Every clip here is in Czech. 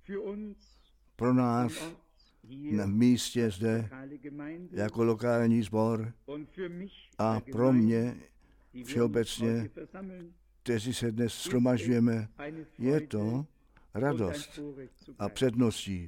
pro nás na místě zde jako lokální sbor a pro mě všeobecně, kteří se dnes shromažďujeme, je to radost a předností.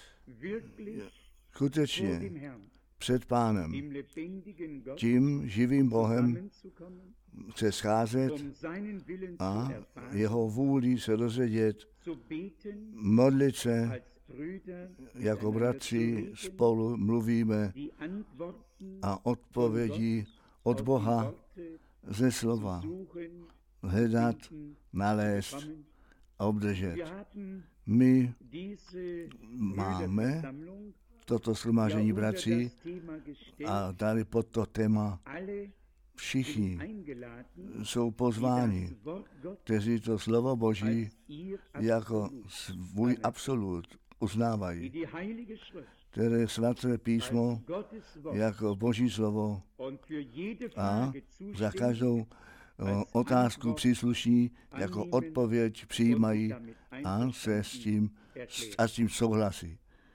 Skutečně před Pánem, tím živým Bohem se scházet a jeho vůli se dozvědět, modlit se, jako bratři spolu mluvíme a odpovědi od Boha ze slova hledat, nalézt a obdržet. My máme toto shromáždění bratří a dali pod to téma všichni jsou pozváni, kteří to slovo Boží jako svůj absolut uznávají, které svaté písmo jako Boží slovo a za každou otázku příslušní jako odpověď přijímají a s tím souhlasí.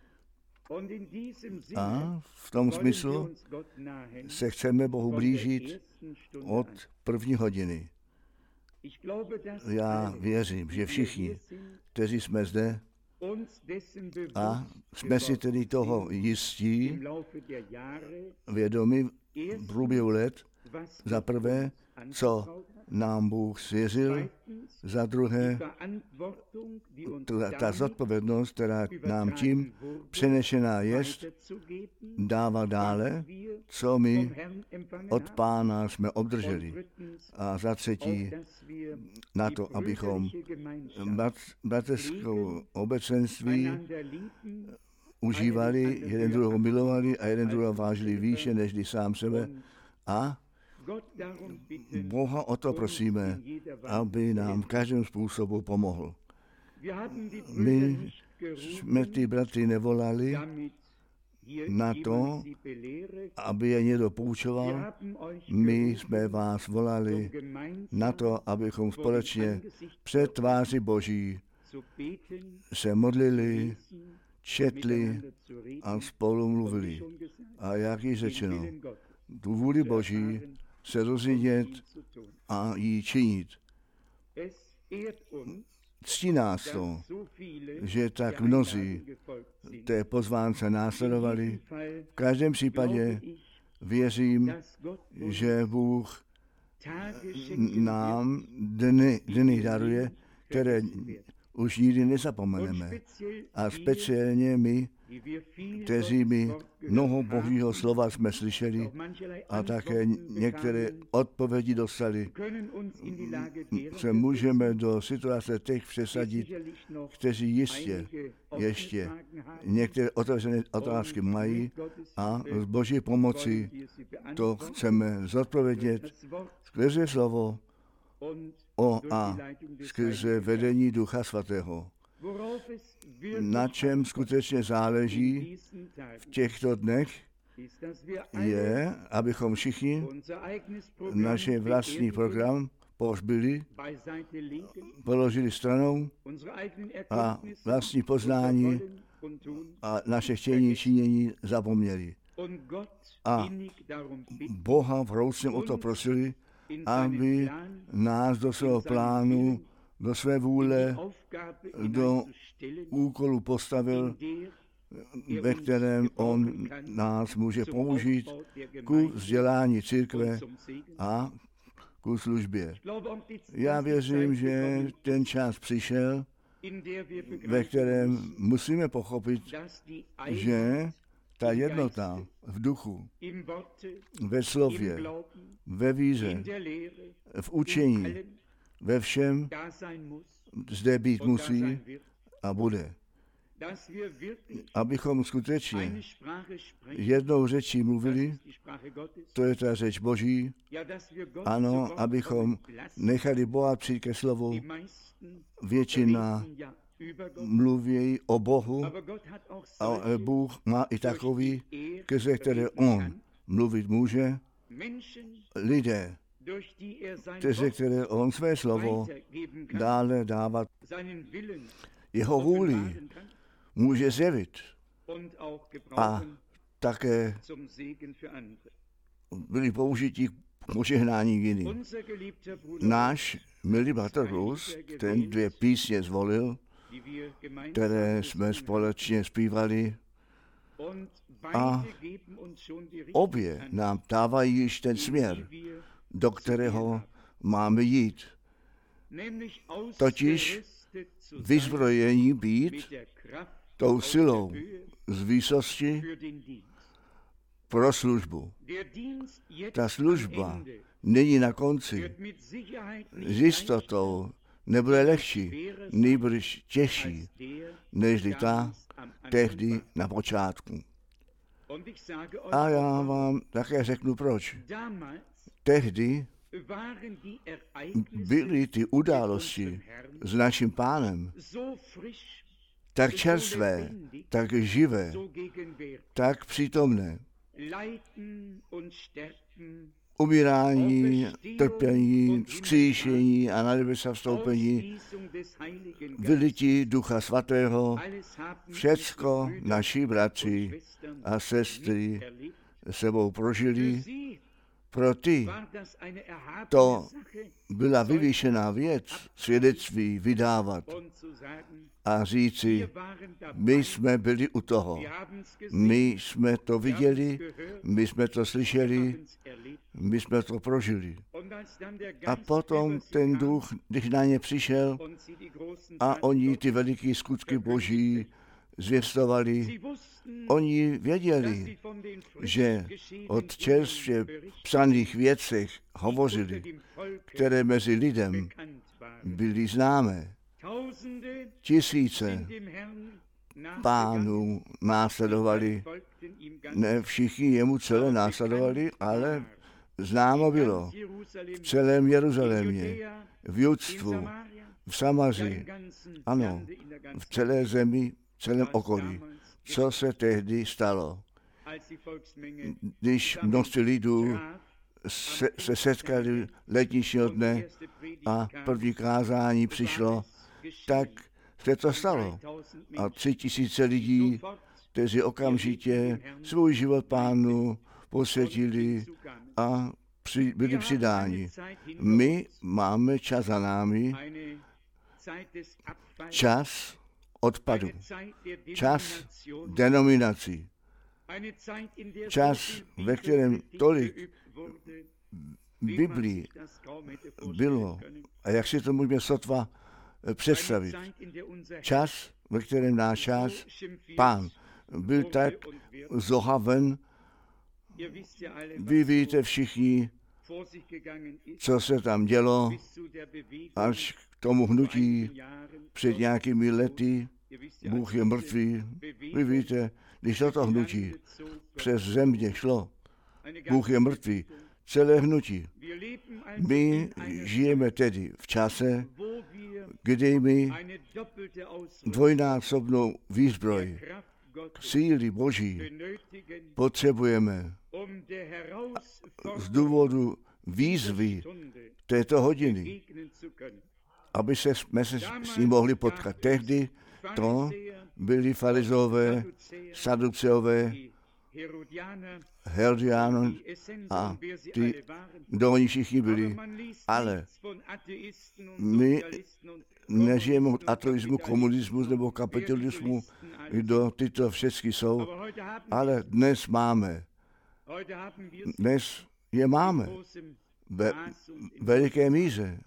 A v tom smyslu se chceme Bohu blížit od první hodiny. Já věřím, že všichni, kteří jsme zde a jsme si tedy toho jistí, vědomi v průběhu let, za prvé, co nám Bůh svěřil, za druhé, ta zodpovědnost, která nám tím přenešená jest, dává dále, co my od Pána jsme obdrželi. A za třetí, na to, abychom bratrskou obecenství užívali, jeden druhého milovali a jeden druhého vážili výše, nežli sám sebe a Boha o to prosíme, aby nám v každém způsobu pomohl. My jsme ty bratry nevolali na to, aby je někdo poučoval. My jsme vás volali na to, abychom společně před tváří Boží se modlili, četli a spolu mluvili. A jak již řečeno, tu vůli Boží se rozvidět a ji činit. Ctí nás to, že tak mnozí té pozvánce následovali. V každém případě věřím, že Bůh nám dny daruje, které už nikdy nezapomeneme. A speciálně my, kteří my mnoho Božího slova jsme slyšeli a také některé odpovědi dostali, se můžeme do situace těch přesadit, kteří jistě ještě některé otevřené otázky mají a z Boží pomoci to chceme zodpovědět skrze slovo a skrze vedení Ducha Svatého. Na čem skutečně záleží v těchto dnech, je, abychom všichni náš vlastní program pohřbili, položili stranou a vlastní poznání a naše chtění činění zapomněli. A Boha vroucně o to prosili, aby nás do svého plánu, do své vůle, do úkolu postavil, ve kterém on nás může použít ku vzdělání církve a ku službě. Já věřím, že ten čas přišel, ve kterém musíme pochopit, že ta jednota v duchu, ve slově, ve víře, v učení, ve všem zde být musí a bude. Abychom skutečně jednou řečí mluvili, to je ta řeč Boží, ano, abychom nechali Boha přijít ke slovu. Většina mluví o Bohu, ale Bůh má i takový, skrze které on mluvit může. Lidé, skrze které on své slovo dále dávat jeho vůli může zjevit a také byli použiti k požehnání jiným. Náš milý bratr Rus, ten 2 písně zvolil, které jsme společně zpívali, a obě nám dávají již ten směr, do kterého máme jít. Totiž vyzbrojení být tou silou z výsosti pro službu. Ta služba není na konci. S jistotou nebude lehčí, nýbrž těžší, nežli ta tehdy na počátku. A já vám také řeknu proč. Tehdy byly ty události s naším Pánem tak čerstvé, tak živé, tak přítomné. Umírání, trpění, vzkříšení a na nebesa vstoupení, vylití Ducha Svatého, všecko naši bratři a sestry sebou prožili. Pro ty to byla vyvýšená věc svědectví vydávat a říci, my jsme byli u toho, my jsme to viděli, my jsme to slyšeli, my jsme to prožili. A potom ten duch, když na ně přišel a oni ty veliké skutky Boží zvěstovali, oni věděli, že od čerstvě psaných věcech hovořili, které mezi lidem byly známé. Tisíce pánů následovali, ne všichni jemu celé následovali, ale známo bylo v celém Jeruzalémě, v Judstvu, v Samaři, ano, v celé zemi, v celém okolí. Co se tehdy stalo, když množství lidů se setkali letničního dne a první kázání přišlo, tak se to stalo. A 3000 lidí, kteří okamžitě svůj život Pánu posvětili a byli přidáni. My máme čas za námi, čas odpadu, čas denominací, čas, ve kterém tolik Biblii bylo, a jak si to můžeme sotva představit, čas, ve kterém náš čas Pán byl tak zohaven, vy víte všichni, co se tam dělo, až k tomu hnutí před nějakými lety, Bůh je mrtvý. Vy víte, když toto hnutí přes země šlo, Bůh je mrtvý, celé hnutí. My žijeme tedy v čase, kdy my dvojnásobnou výzbroj síly Boží potřebujeme z důvodu výzvy této hodiny, aby jsme se s ním mohli potkat. Tehdy to byli farizové, saduceové, Herodiané a ty, kdo oni všichni byli. Ale my nežijeme od ateismu, komunismu nebo kapitalismu, kdo tyto všechny jsou, ale dnes máme. Dnes je máme ve veliké míře.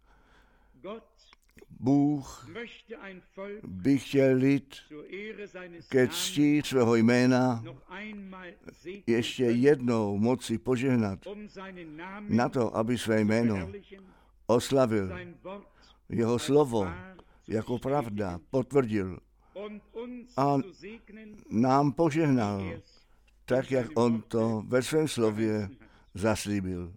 Bůh by chtěl lid ke cti svého jména ještě jednou moci požehnat na to, aby své jméno oslavil. Jeho slovo jako pravda potvrdil a nám požehnal, tak jak on to ve svém slově zaslíbil.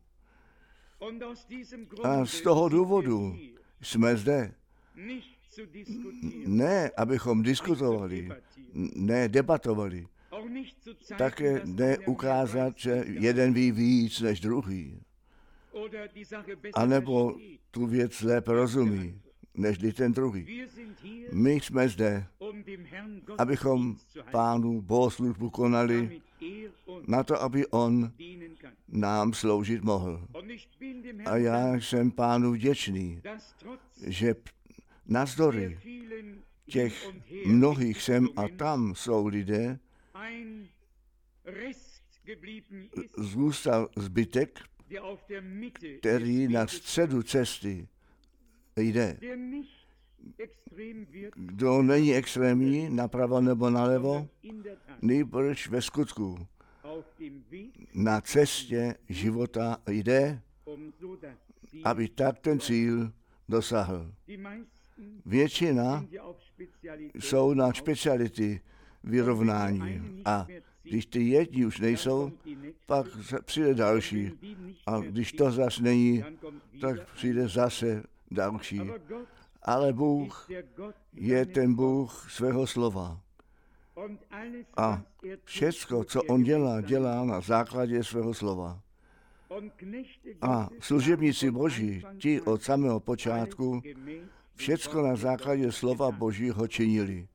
A z toho důvodu jsme zde. Ne, abychom diskutovali, ne debatovali, také ne ukázat, že jeden ví víc než druhý, anebo tu věc lépe rozumí, než ten druhý. My jsme zde, abychom Pánu bohoslužbu konali, na to, aby on nám sloužit mohl. A já jsem Pánu vděčný, že navzdory těch mnohých sem a tam jsou lidé, zůstal zbytek, který na středu cesty jde. Kdo není extrémní, napravo nebo nalevo, nýbrž ve skutku na cestě života jde, aby tak ten cíl dosáhl. Většina jsou na speciality vyrovnání a když ty jedni už nejsou, pak přijde další a když to zase není, tak přijde zase další. Ale Bůh je ten Bůh svého slova. A všecko, co on dělá, dělá na základě svého slova. A služebníci Boží, ti od samého počátku, všecko na základě slova Božího činili.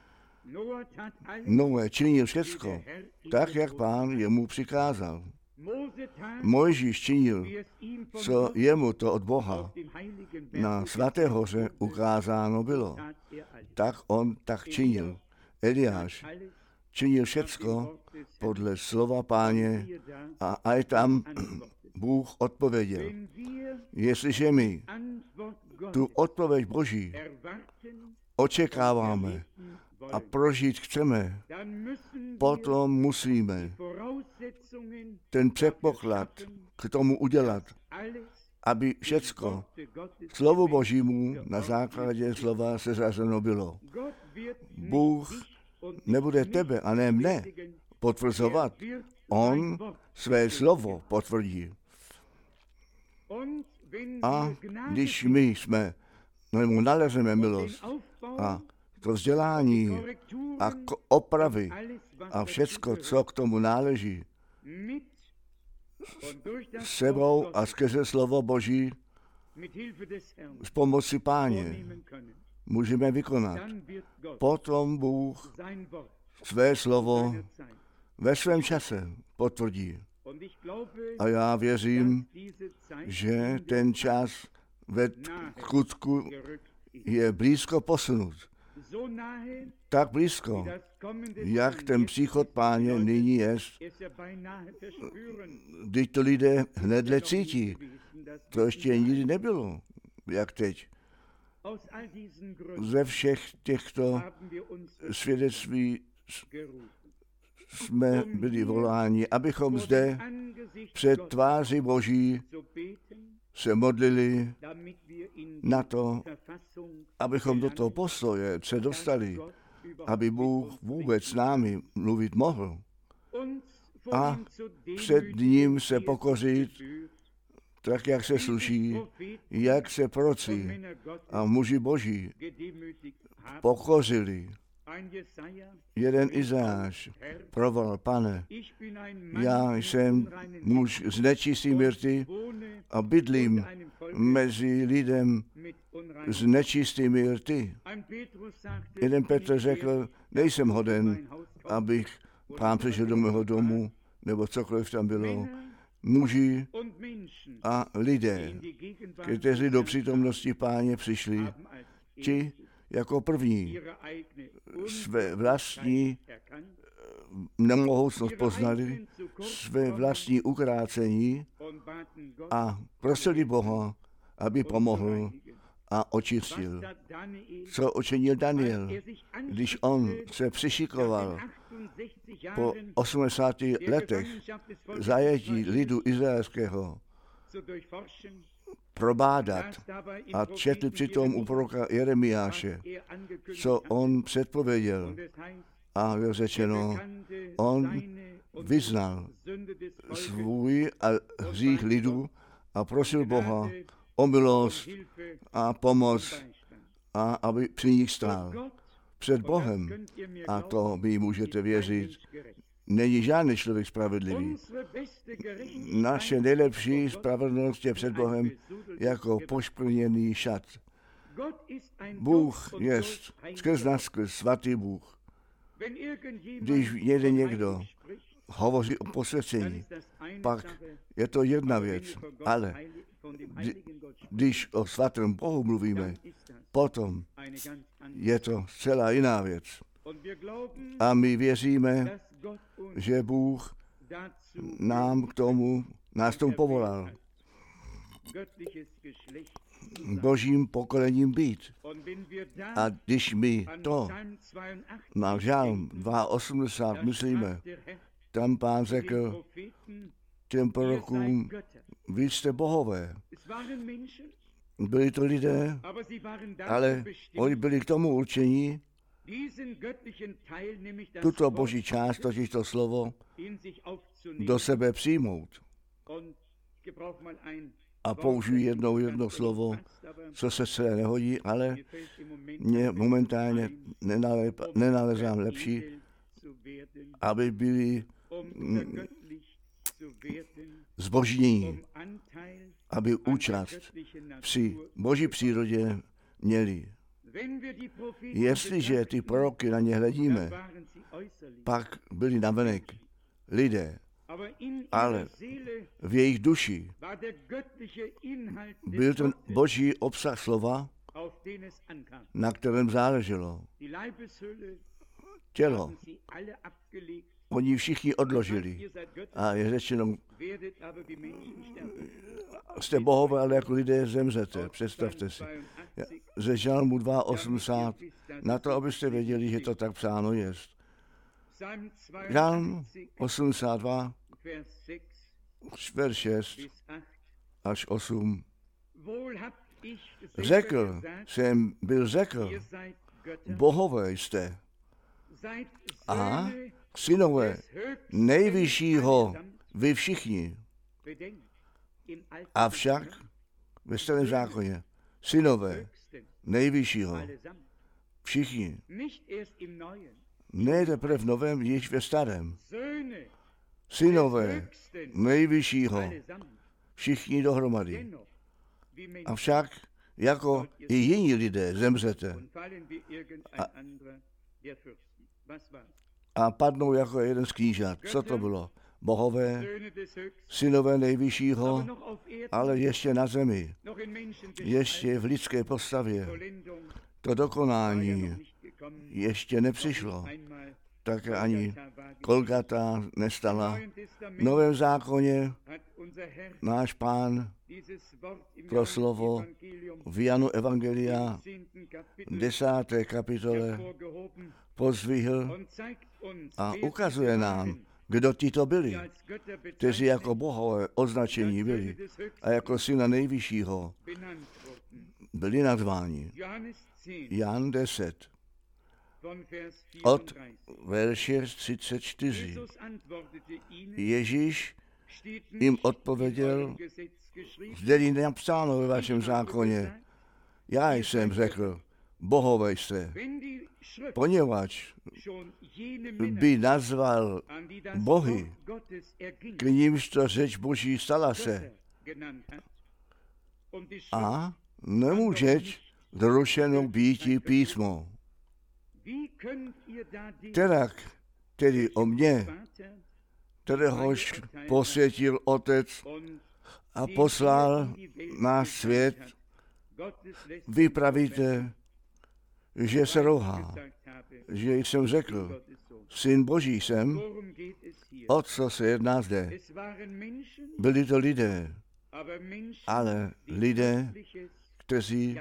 Noé činil všecko, tak, jak Pán jemu přikázal. Mojžíš činil, co jemu to od Boha na svaté hoře ukázáno bylo. Tak on tak činil. Eliáš činil všecko podle slova Páně a aj tam Bůh odpověděl. Jestliže my tu odpověď Boží očekáváme a prožít chceme, potom musíme ten předpoklad k tomu udělat, aby všecko slovu Božímu na základě slova seřazeno bylo. Bůh nebude tebe a ne mne potvrzovat. On své slovo potvrdí. A když my jsme, nebo nalezeme milost a to vzdělání a opravy a všecko, co k tomu náleží, s sebou a skrze slovo Boží s pomocí Páně můžeme vykonat. Potom Bůh své slovo ve svém čase potvrdí. A já věřím, že ten čas ve skutku je blízko posunut. Tak blízko, jak ten příchod Páně nyní je. Vždyť to lidé hnedle cítí. To ještě nikdy nebylo, jak teď. Ze všech těchto svědectví jsme byli voláni, abychom zde před tváří Boží se modlili na to, abychom do toho postoje se dostali, aby Bůh vůbec s námi mluvit mohl. A před ním se pokořit, tak jak se sluší, jak se proroci a muži Boží pokořili. Jeden Izajáš provolal: Pane, já jsem muž z nečistými rty a bydlím mezi lidem s nečistými rty. Jeden Petr řekl: nejsem hoden, abych Pán přišel do mého domu, nebo cokoliv tam bylo. Muži a lidé, kteří do přítomnosti Páně přišli, ti jako první své vlastní nemohoucnost poznali, své vlastní ukrácení a prosili Boha, aby pomohl a očistil. Co učinil Daniel, když on se přišikoval po 80 letech zajetí lidu izraelského probádat a četl přitom u proroka Jeremiáše, co on předpověděl. A je řečeno, on vyznal svůj hřích lidu a prosil Boha o milost a pomoc a aby při nich stál. Před Bohem, a to vy můžete věřit, není žádný člověk spravedlivý. Naše nejlepší spravedlnost je před Bohem jako poškvrněný šat. Bůh je skrz nás svatý Bůh. Když někdo hovoří o posvěcení, pak je to jedna věc, ale když o svatém Bohu mluvíme, potom je to celá jiná věc. A my věříme, že Bůh nás tomu povolal. Božím pokolením být. A když my to na Žálm 2:80 myslíme, tam Pán řekl těm prorokům, vy jste bohové. Byli to lidé, ale oni byli k tomu určení, tuto boží část, totiž to slovo, do sebe přijmout. A použiju jedno slovo, co se celé nehodí, ale mě momentálně nenalezám lepší, aby byli zbožnění, aby účast při boží přírodě měli. Jestliže ty proroky na ně hledíme, pak byli navenek lidé, ale v jejich duši byl ten boží obsah slova, na kterém záleželo. Tělo oni všichni odložili. A je řečeno, jste bohové, ale jako lidé zemřete. Představte si. Ze Žalmu 2:80, na to, abyste věděli, že to tak psáno je. Žalm 82, verš 6 až 8. Byl řekl, bohové jste a synové nejvyššího vy všichni. Avšak ve Starém zákoně synové nejvyššího všichni. Ne teprve v Novém, již ve Starém. Synové nejvyššího všichni dohromady. Avšak jako i jiní lidé zemřete a padnou jako jeden z knížat. Co to bylo? Bohové, synové nejvyššího, ale ještě na zemi, ještě v lidské postavě. To dokonání ještě nepřišlo. Tak ani Golgata nestala. V Novém zákoně náš Pán pro slovo v Janu Evangelia 10. kapitole pozdvihl a ukazuje nám, kdo tito byli, kteří jako bohové označení byli a jako syna nejvyššího byli nazváni. Jan 10. Od verše 34. Ježíš jim odpověděl, zde je napsáno ve vašem zákoně, já jsem řekl, bohové jste, poněvadž by nazval bohy, k nímž to řeč Boží stala se. A nemůžeť zrušeno býti písmo. Terak, tedy o mně, kteréhož posvětil Otec a poslal na svět, vy pravíte, že se rouhá, že jsem řekl, syn Boží jsem, o co se jedná zde. Byli to lidé, ale lidé, kteří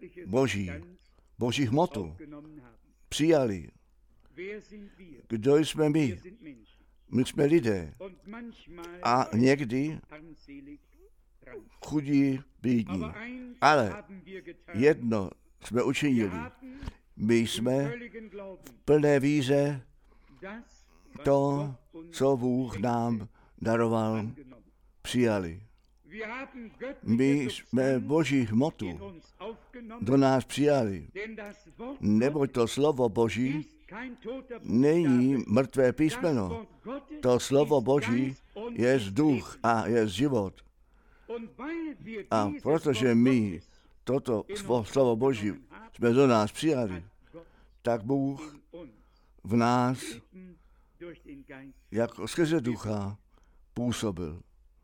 Boží hmotu přijali. Kdo jsme my? My jsme lidé. A někdy chudí, bídní. Ale jedno jsme učinili. My jsme v plné víře to, co Bůh nám daroval, přijali. My jsme Boží hmotu do nás přijali, neboť to slovo Boží není mrtvé písmeno. To slovo Boží je duch a je život. A protože my toto slovo Boží jsme do nás přijali, tak Bůh v nás jako skrze ducha působil.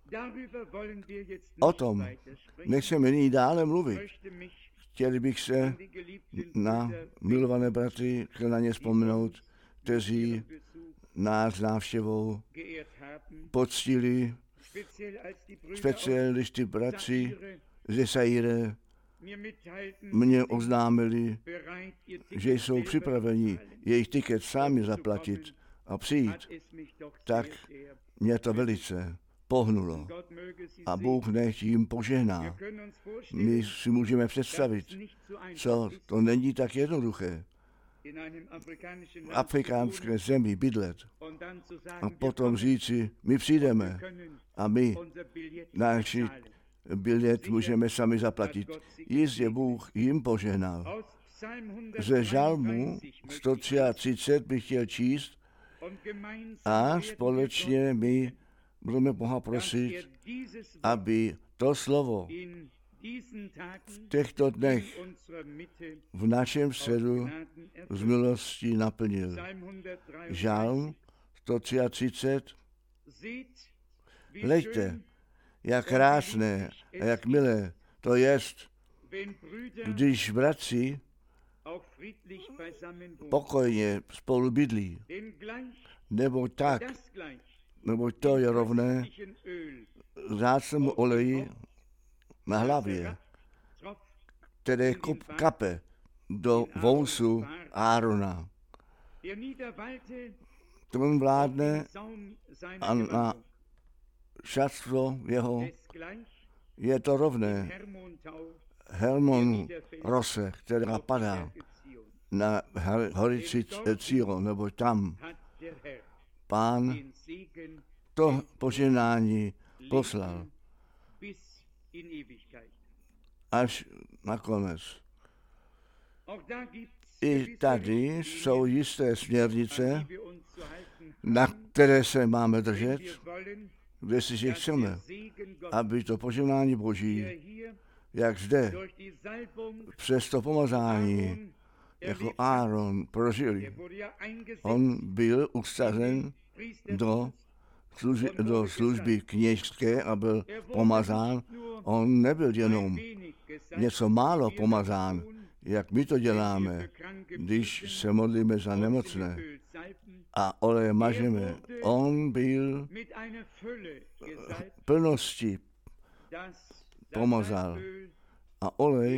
O tom nechceme nyní dále mluvit. Chtěli bych se na milované bratry na ně vzpomenout, kteří nás návštěvou poctili, speciálně když ty bratři ze Saire mě oznámili, že jsou připraveni jejich tiket sami zaplatit a přijít, tak mě to velice pohnulo. A Bůh nech jim požehná. My si můžeme představit, co to není tak jednoduché. V afrikánské zemi bydlet a potom říci, my přijdeme a my náš bilet můžeme sami zaplatit. Jistě Bůh jim požehnal. Ze žalmu 133 bych chtěl číst a společně my budeme Boha prosit, aby to slovo v těchto dnech v našem středu z milostí naplnil. Žalm 133. Hleďte, jak krásné a jak milé to jest, když bratři pokojně spolu bydlí. Nebo to je rovné vzácnému oleji na hlavě, které kape do vousu Árona. Ten vládne a na šatstvo jeho je to rovné Hermonu rose, která padá na horici Círon, nebo tam Pán to požehnání poslal až nakonec. I tady jsou jisté směrnice, na které se máme držet, kde si chceme, aby to požehnání Boží, jak zde, přes to pomazání, jako Áron prožili. On byl ustazen do služby kněžské a byl pomazán. On nebyl jenom něco málo pomazán, jak my to děláme, když se modlíme za nemocné a oleje mažeme. On byl plnosti pomazal a olej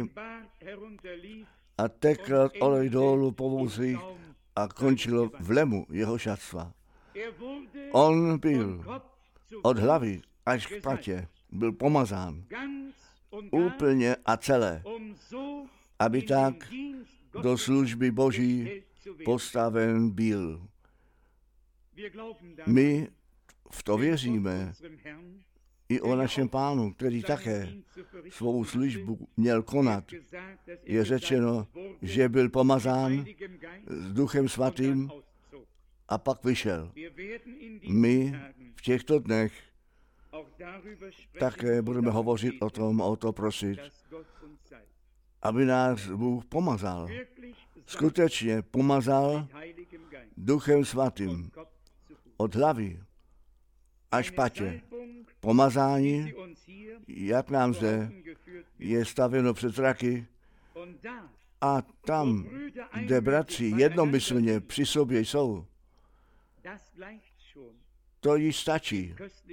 a tekl olej dolů po vouzích a končilo v lemu jeho šatstva. On byl od hlavy až k patě, byl pomazán úplně a celé, aby tak do služby Boží postaven byl. My v to věříme i o našem Pánu, který také svou službu měl konat. Je řečeno, že byl pomazán s Duchem Svatým a pak vyšel. My v těchto dnech také budeme hovořit o tom, o to prosit, aby nás Bůh pomazal. Skutečně pomazal Duchem Svatým od hlavy až patě. Pomazání, jak nám zde je stavěno před zraky, a tam, kde bratři jednomyslně při sobě jsou, to již stačí.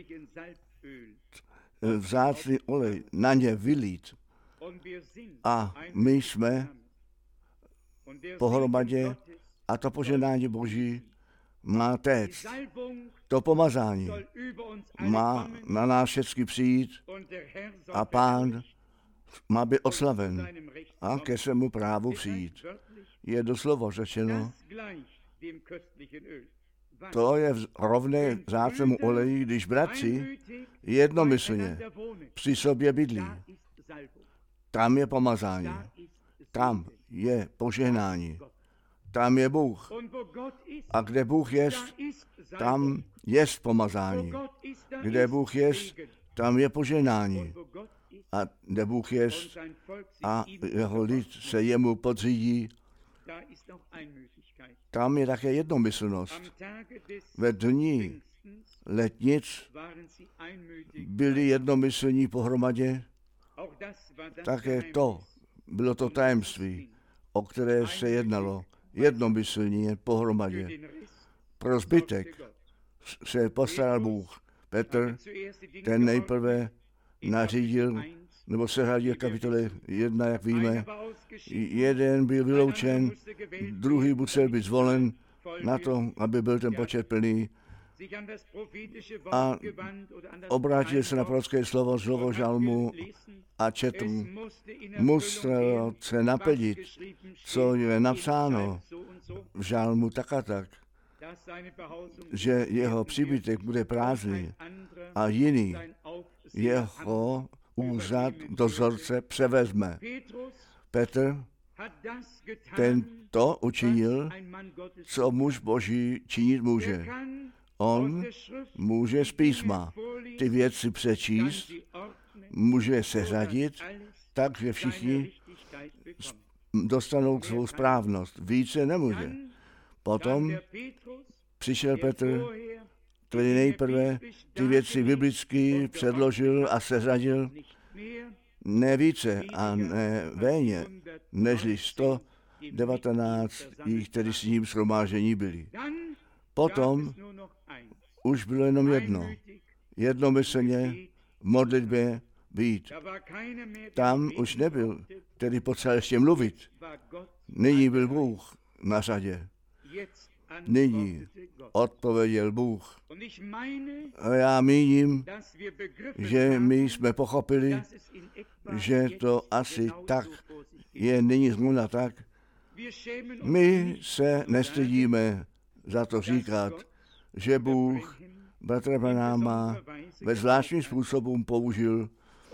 Vzácný olej na ně vylít. A my jsme pohromadě a to požehnání Boží má téct. To pomazání má na nás všechny přijít a Pán má být oslaven a ke svému právu přijít. Je doslova řečeno, to je rovné vzácnému oleji, když bratři jednomyslně při sobě bydlí. Tam je pomazání, tam je požehnání, tam je Bůh. A kde Bůh je, tam je pomazání. Kde Bůh je, tam je požehnání. a kde Bůh jest a jeho lid se jemu podřídí, tam je také jednomyslnost. Ve dní letnic byli jednomyslní pohromadě, také to bylo to tajemství, o které se jednalo, jednomyslně pohromadě. Pro zbytek se postaral Bůh. Petr, ten nejprve nařídil, nebo seřadil kapitole 1, jak víme. Jeden byl vyloučen, druhý musel být zvolen na to, aby byl ten počet plný. A obrátil se na prorocké slovo žalmu a četl. Musel se naplnit, co je napsáno v žalmu tak a tak, že jeho příbytek bude prázdný a jiný jeho úřad dozorce převezme. Petr ten to učinil, co muž Boží činit může. On může z písma ty věci přečíst, může seřadit, takže všichni dostanou svou správnost. Více nemůže. Potom přišel Petr, který nejprve ty věci biblicky předložil a seřadil, ne více a ne méně, nežli 119, kteří s ním shromáždění byli. Potom už bylo jenom jedno. Jednomyslně v modlitbě být. Tam už nebyl, který potřeboval ještě mluvit. Nyní byl Bůh na řadě. Nyní odpověděl Bůh. A já míním, že my jsme pochopili, že to asi tak je nyní zrovna tak. My se nestydíme za to říkat, že Bůh bratra Branhama ve zvláštním způsobem použil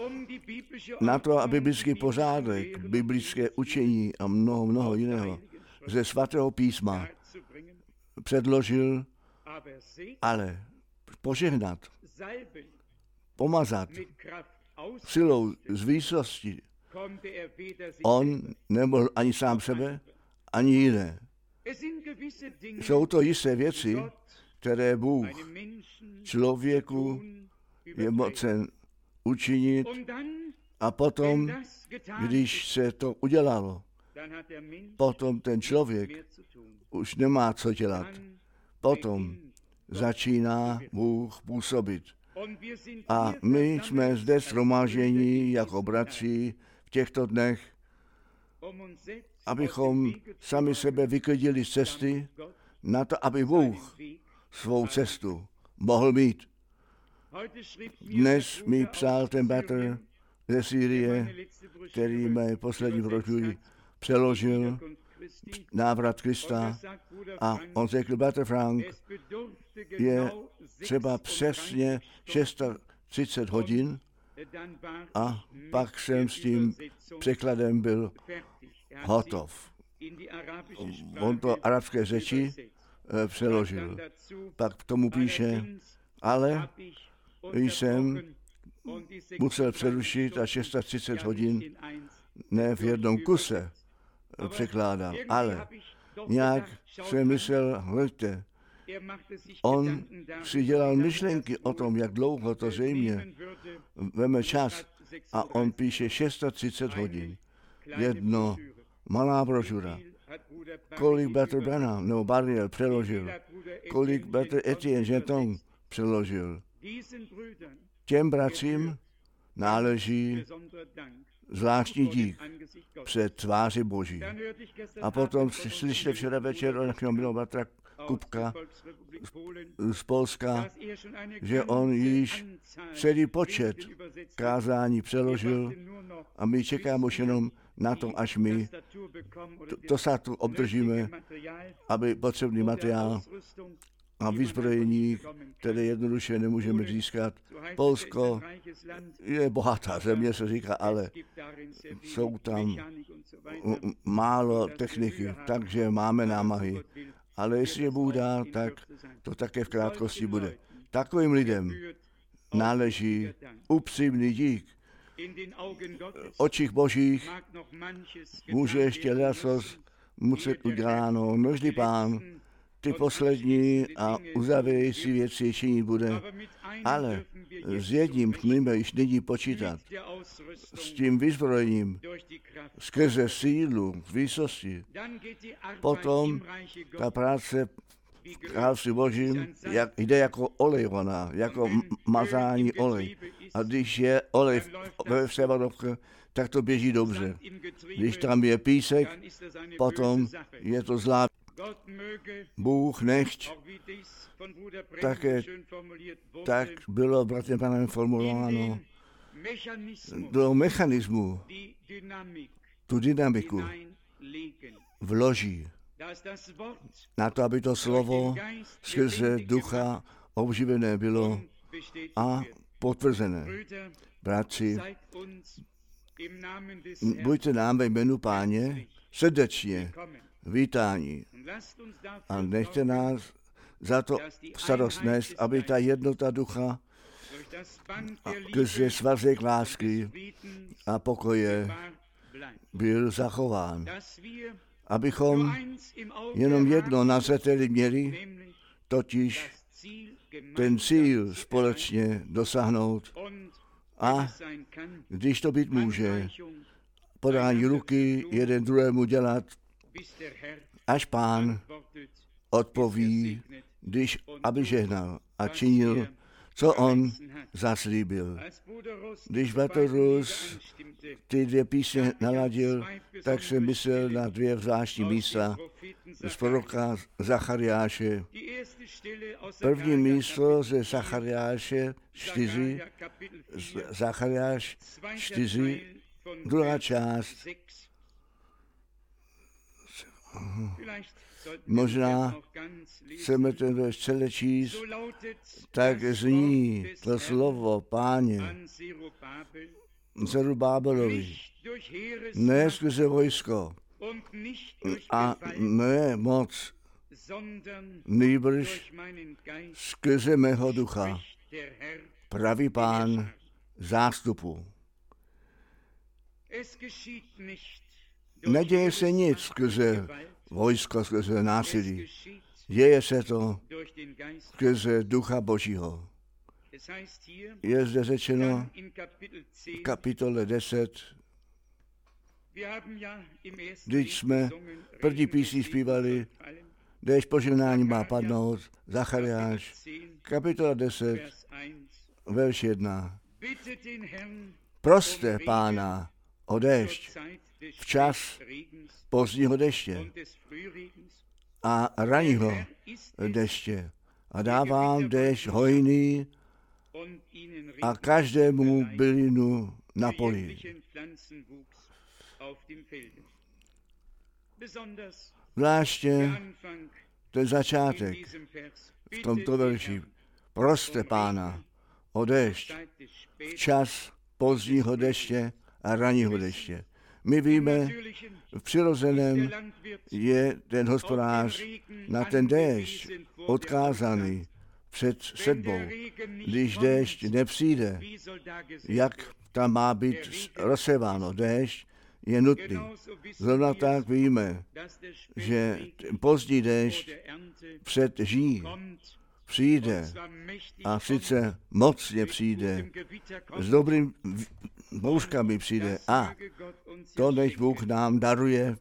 na to, aby biblický pořádek, biblické učení a mnoho jiného ze svatého písma předložil, ale požehnat, pomazat silou z výsosti. On nemohl ani sám sebe, ani jiné. Jsou to jisté věci, které Bůh člověku je mocen učinit a potom, když se to udělalo, potom ten člověk už nemá co dělat. Potom začíná Bůh působit. A my jsme zde shromážděni jako bratři v těchto dnech, abychom sami sebe vyklidili z cesty na to, aby Bůh svou cestu mohl mít. Dnes mi psal ten bratr ze Sýrie, který mé poslední brožury přeložil návrat Krista a on řekl, bratr Frank, je třeba přesně 630 hodin a pak jsem s tím překladem byl hotov. On to arabské řeči přeložil. Pak k tomu píše, ale jsem musel přerušit a 630 hodin ne v jednom kuse překládal, ale nějak jsem myslel, hleďte, on si dělal myšlenky o tom, jak dlouho to zřejmě veme čas a on píše 630 hodin. Jedno malá brožura. Kolik bratr Branham nebo Barriel přeložil, kolik bratr Etienne Jeton přeložil. Těm bratřím náleží zvláštní dík před tváři Boží. A potom slyšeli včera večer od našeho milého bratra Kupka z Polska, že on již celý počet kázání přeložil a my čekáme už jenom na to, až my to tu obdržíme, aby potřebný materiál a vyzbrojení, které jednoduše nemůžeme získat. Polsko je bohatá země, se říká, ale jsou tam málo techniky, takže máme námahy. Ale jestli Bůh dá, tak to také v krátkosti bude. Takovým lidem náleží upřímný dík. očích Božích může ještě lesos muset uděláno, množný Pán ty poslední a uzavějící věci činit bude, ale s jedním smíme již nyní počítat, s tím vyzbrojením skrze sílu, výsosti. Potom ta práce v království Božím jde jako olejovaná, jako mazání olej. A když je olej ve převodovce, tak to běží dobře. Když tam je písek, potom je to zlá. Bůh nechť, také tak bylo bratrem Pánem formulováno, do mechanismu tu dynamiku vloží na to, aby to slovo skrze ducha obživené bylo a potvrzené. Bratři, buďte nám ve jménu Páně srdečně vítáni a nechte nás za to starost nést, aby ta jednota ducha skrze svazek lásky a pokoje byl zachován. Abychom jenom jedno na zřeteli měli, totiž ten cíl společně dosáhnout a když to být může, podání ruky jeden druhému dělat, až Pán odpoví, aby žehnal a činil, co on zaslíbil. Když bratr Rus ty dvě písně naladil, tak jsem myslel na dvě zvláštní místa z proroka Zachariáše. První místo ze Zachariáše 4, Zachariáš 4, druhá část. Možná chceme ten verš celé číst, tak zní to slovo Páně Zerubábelovi. Ne skrze vojsko a ne moc, nýbrž skrze mého ducha, praví Pán zástupu. Neděje se nic skrze vojsko, skrze násilí. Děje se to skrze ducha Božího. Je zde řečeno v kapitole 10, když jsme první písni zpívali, déž požehnání má padnout, Zachariáš, kapitola 10, verš 1. Proste Pána o déšť v čas pozdního deště a ranního deště a dávám déšť hojný a každému bylinu na poli. Zvláště ten začátek v tomto verši. Proste Pána o déšť v čas pozdního deště a ranního deště. My víme, v přirozeném je ten hospodář na ten déšť odkázaný před sedbou. Když déšť nepřijde, jak tam má být rozséváno? Déšť je nutný. Zrovna tak víme, že pozdní déšť před žní přijde a sice mocně přijde, s dobrým bouřkami přijde a to nech Bůh nám daruje.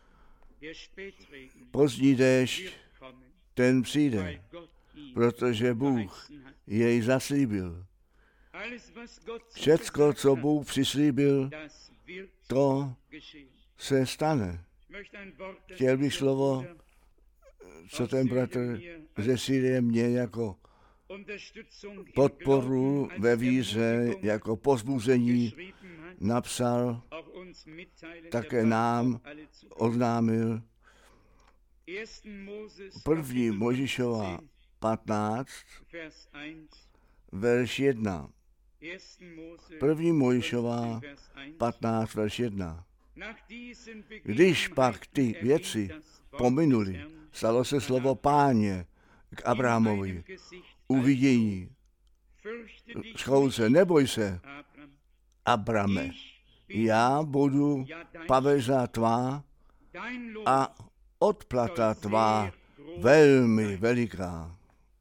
Pozdní déšť, ten přijde, protože Bůh jej zaslíbil. Všecko, co Bůh přislíbil, to se stane. Chtěl bych slovo, co ten bratr ze Sýrie mě jako podporu ve víře, jako povzbuzení napsal, také nám oznámil. První Mojžíšova 15, verš 1. První Mojžíšova 15, verš 1. Když pak ty věci pominuli, stalo se slovo Páně k Abrahamovi. Uvidění. Schouze, neboj se, Abrame, já budu paveza tvá a odplata tvá velmi veliká.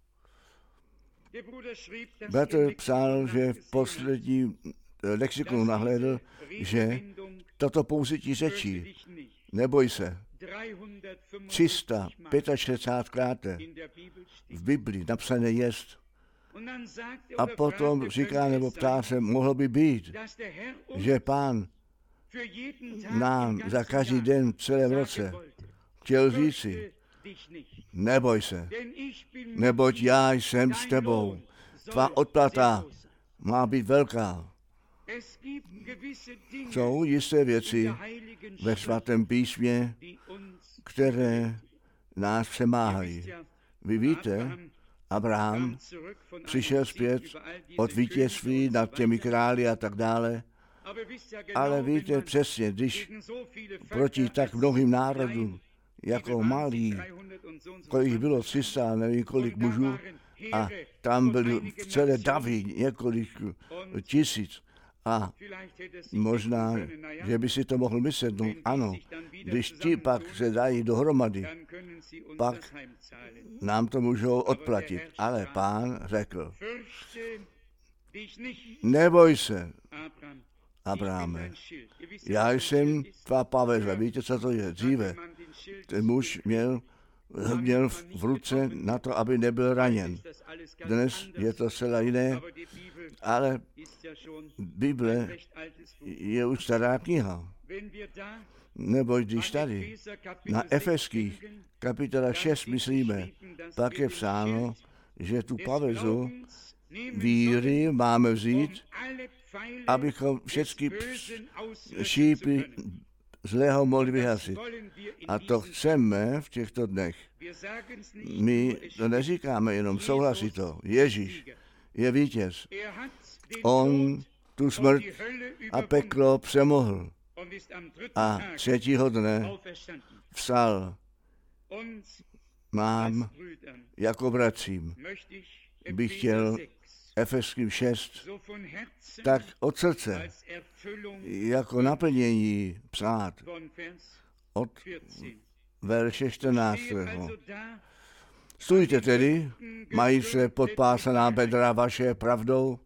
Bratr psal, že v poslední lexikonu nahlédl, že toto použití řečí, neboj se, 365krát v Biblii napsané jest. A potom říká, nebo ptá se, mohlo by být, že Pán nám za každý den v celém roce chtěl říci, neboj se, neboť já jsem s tebou. Tvá odplata má být velká. Jsou jisté věci ve svatém písmě, které nás přemáhají. Vy víte, Abraham přišel zpět od vítězství nad těmi králi a tak dále, ale víte přesně, když proti tak mnohým národům, jako malý, kolik bylo 300, nevím kolik mužů, a tam byly v celé davy několik tisíc. A možná, že by si to mohl myslet, no ano, když ti pak se dají dohromady, pak nám to můžou odplatit. Ale Pán řekl, neboj se, Abrahame, já jsem tvá paveza. Víte, co to je? Dříve ten muž měl v ruce na to, aby nebyl raněn. Dnes je to zcela jiné, ale Bible je už stará kniha. Nebo když tady na Efeských kapitola 6 myslíme, pak je psáno, že tu pavezu víry máme vzít, abychom všechny šípy zlého mohli vyhasit. A to chceme v těchto dnech. My to neříkáme jenom, souhlasí to. Ježíš je vítěz. On tu smrt a peklo přemohl. A třetího dne vstal. Mám jako bratřím bych chtěl Efeským 6 tak od srdce jako naplnění psát od verše 14. Stůjte tedy, mají se podpásaná bedra vaše pravdou.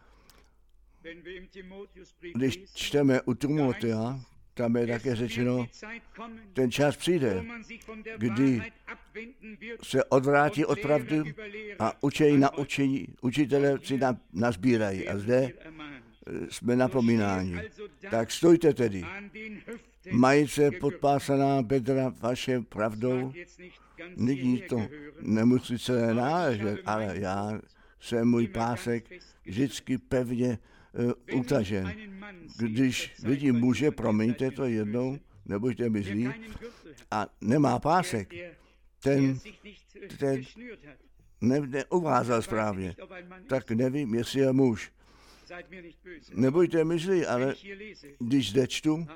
Když čteme u Timotea, tam je také řečeno, ten čas přijde, kdy se odvrátí od pravdy a učitelé si nazbírají. A zde jsme napomínáni. Tak stojte tedy, mají se podpásaná bedra vaše pravdou. Nyní to nemusí celé náležet, ale já jsem můj pásek vždycky pevně utažen. Když vidím muže, promiňte to jednou, nebuďte mi zlí, a nemá pásek, ten neuvázal správně, tak nevím, jestli je muž. Nebuďte mi zlí, ale když zde čtu,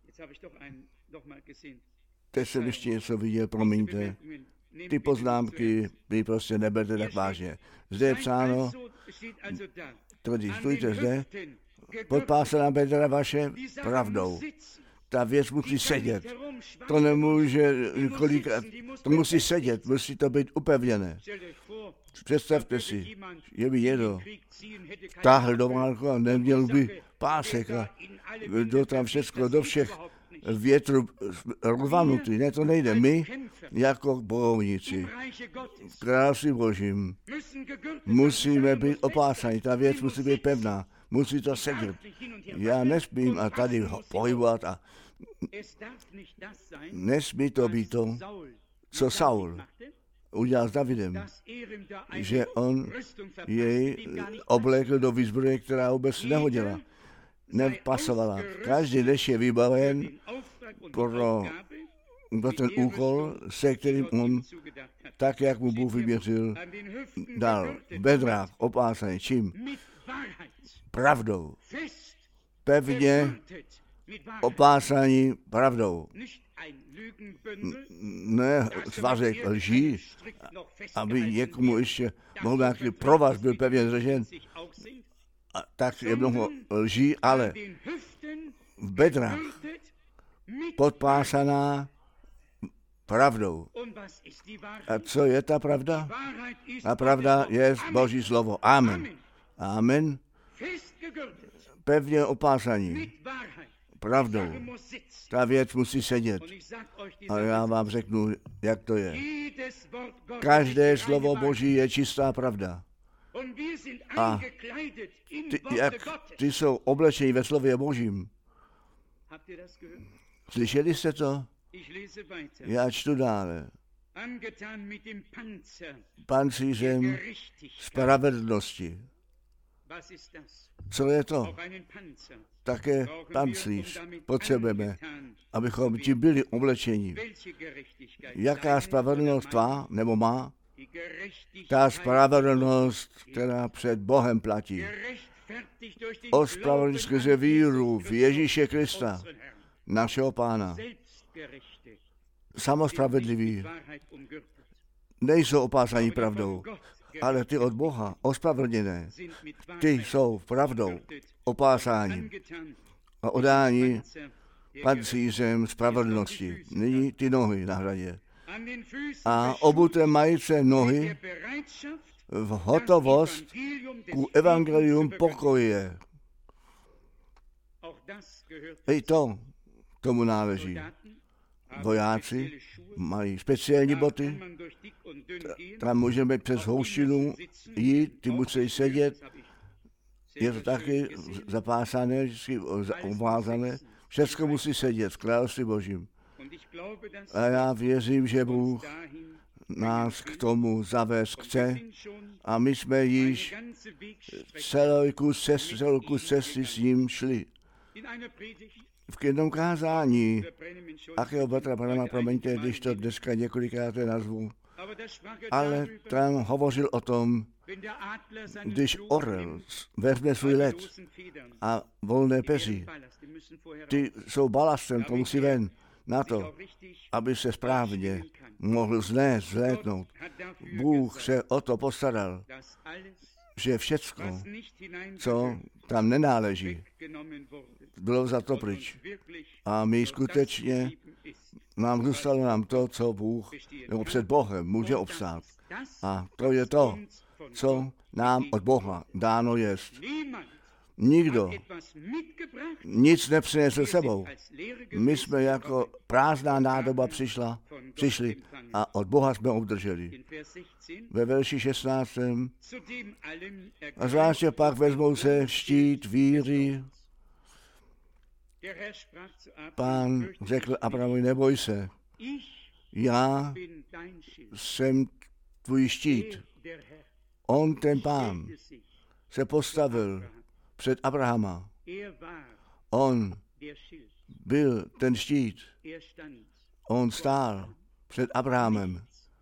teď jsem ještě něco viděl, promiňte, ty poznámky vy prostě neberte tak vážně. Zde je psáno, tedy stůjte zde, podpásaná bedra vaše pravdou. Ta věc musí sedět. To nemůže kolikrát, to musí sedět, musí to být upevněné. Představte si, že by někdo táhl do válku a neměl by pásek a do tam všechno, do všech větru rvanutý. Ne, to nejde. My, jako bojovníci, v království Božím, musíme být opásaní. Ta věc musí být pevná. Musí to sedět. Já nesmím a tady pohybovat a nesmí to být to, co Saul udělal s Davidem, že on jej oblékl do výzbroje, která vůbec nehodila, nepasovala. Každý než je vybaven pro ten úkol, se kterým on, tak jak mu Bůh vyměřil, dal bedrách opásaný. Čím? Pravdou. Pevně opásaní pravdou. Ne svazek lží, aby někomu ještě mohl nějaký provaz byl pevně zřešen tak je mnoho lží, ale v bedrách podpásaná pravdou. A co je ta pravda? A pravda je Boží slovo. Amen. Amen. Pevně opásaní pravdou. Ta věc musí sedět. A já vám řeknu, jak to je. Každé slovo Boží je čistá pravda. A ty jsou oblečení ve slově Božím. Slyšeli jste to? Já čtu dále. Pancířem spravedlnosti. Co je to? Také pancíř potřebujeme, abychom tím byli oblečeni. Jaká spravedlnost tvá nebo má? Ta spravedlnost, která před Bohem platí. Ospravedlnění skrze víru v Ježíše Krista, našeho Pána. Samospravedliví nejsou opásaní pravdou, ale ty od Boha ospravedlněné, ty jsou pravdou opásáni a odání pancířem spravedlnosti. Nyní ty nohy na hradě. A obuté majíce nohy v hotovost ku evangelium pokoje. I to tomu náleží. Vojáci mají speciální boty, tam můžeme přes houštinu jít, ty musí sedět, je to taky zapásané, uvázané, všechno musí sedět v království Božím. A já věřím, že Bůh nás k tomu zavést chce a my jsme již celou kus cesty s ním šli. V jednom kázání, akého bratra Branhama, promiňte, když to dneska několikrát nazvu, ale tam hovořil o tom, když orel vezme svůj let a volné peří, ty jsou balastem, to musí ven na to, aby se správně mohl vzlétnout. Bůh se o to postaral, že všecko, co tam nenáleží, bylo za to pryč. A my skutečně nám zůstalo nám to, co Bůh nebo před Bohem může obstát. A to je to, co nám od Boha dáno jest. Nikdo nic nepřinesl sebou. My jsme jako prázdná nádoba přišli a od Boha jsme obdrželi. Ve verši 16. A zvláště pak vezmou se štít víry. Pán řekl Abrahamovi, neboj se, já jsem tvůj štít. On, ten Pán, se postavil před Abrahama. On byl ten štít. On stál před Abrahamem.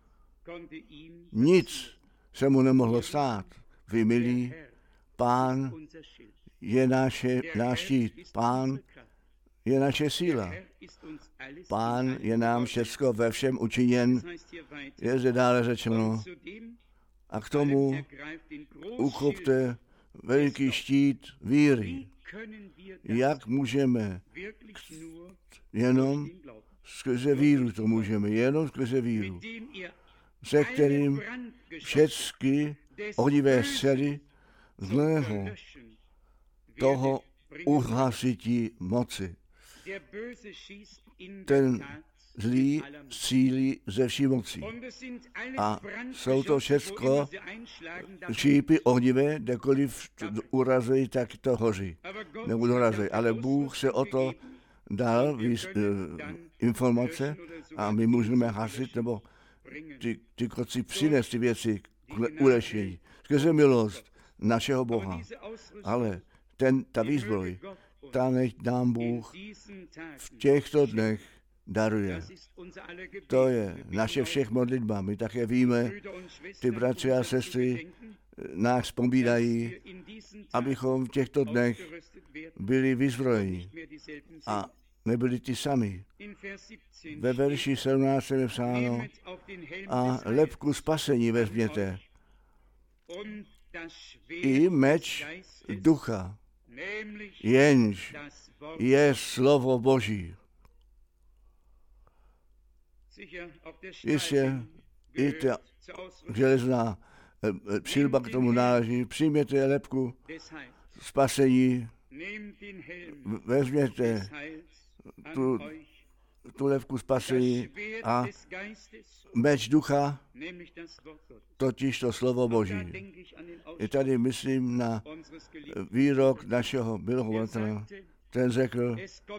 Nic se mu nemohlo stát. Vy, milí, Pán je náš štít. Pán je naše síla. Pán je nám všecko ve všem učiněn. Je zde dále řečeno. A k tomu uchopte veliký štít víry. Jak můžeme? Jenom skrze víru to můžeme. Jenom skrze víru. Se kterým všechny ohnivé střely zlého toho uhasití moci. Ten zlý sílí ze vší moci. A jsou to všechno šípy ohnivé, kdekoliv urazí, tak to hoří. Nebo dorazí. Ale Bůh se o to dal informace a my můžeme hasit, nebo ty koci přinést ty věci k ulešení. Skrze milost našeho Boha. Ale ta výzbroj, ta nech nám Bůh v těchto dnech daruje. To je naše všech modlitba. My také víme, ty bratři a sestry nás vzpomínají, abychom v těchto dnech byli vyzbrojeni a nebyli ty sami. Ve verši 17 je psáno, a lebku spasení vezměte i meč ducha, jenž je slovo Boží. Jistě i ta železná přilba k tomu náleží. Přijměte lebku spasení, vezměte tu lebku spasení a meč ducha, totiž to slovo Boží. I tady myslím na výrok našeho milovatele. Ten řekl,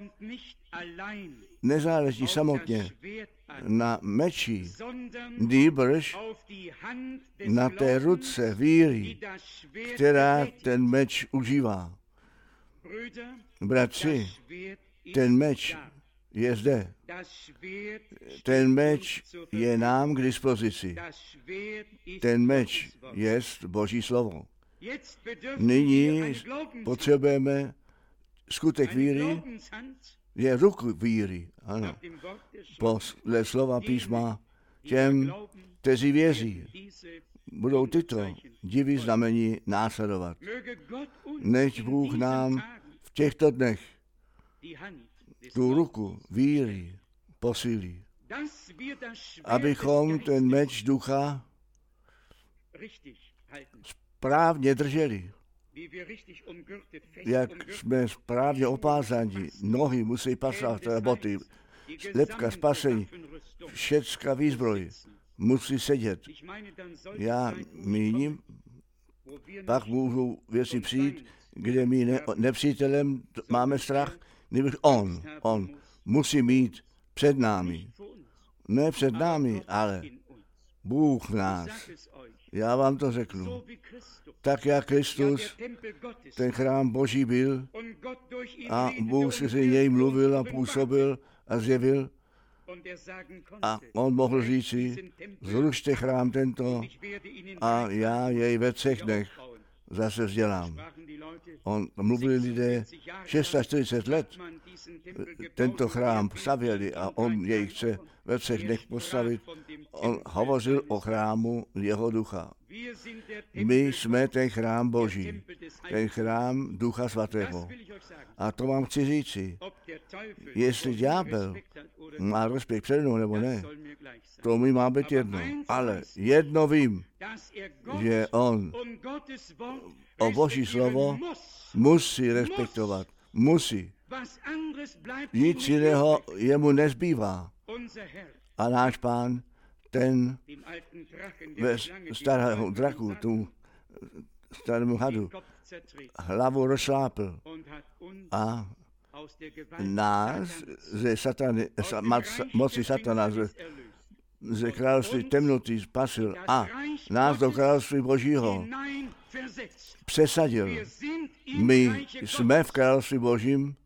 nezáleží samotně na meči, nýbrž na té ruce víry, která ten meč užívá. Bratři, ten meč je zde. Ten meč je nám k dispozici. Ten meč je Boží slovo. Nyní potřebujeme skutek víry, je ruku víry, ano. Podle slova písma těm, kteří věří, budou tyto divy znamení následovat. Nechť Bůh nám v těchto dnech tu ruku víry posílí, abychom ten meč ducha správně drželi. Jak jsme správně opázáni, nohy musí pasovat, boty, lebka spasení, všecká výzbroj musí sedět. Já míním, pak můžou věci přijít, kde my nepřítelem máme strach, nebož on musí mít před námi. Ne před námi, ale Bůh v nás. Já vám to řeknu. Tak jak Kristus, ten chrám Boží byl a Bůh si něj mluvil a působil a zjevil a on mohl říci, zrušte chrám tento a já jej ve 3 dnech zase vzdělám. On mluvili lidé 46 let, tento chrám stavěli a on jej chce ve 3 dnech postavit. On hovořil o chrámu jeho ducha. My jsme ten chrám Boží, ten chrám Ducha Svatého. A to vám chci říci, jestli ďábel má respekt přede mnou nebo ne, to mi má být jedno. Ale jedno vím, že on o Boží slovo musí respektovat. Musí. Nic jiného jemu nezbývá. A náš Pán, ten ve starého draku, tu starému hadu, hlavu rozšlápl a nás ze moci satana, ze království temnoty spasil a nás do království Božího přesadil. My jsme v království Božím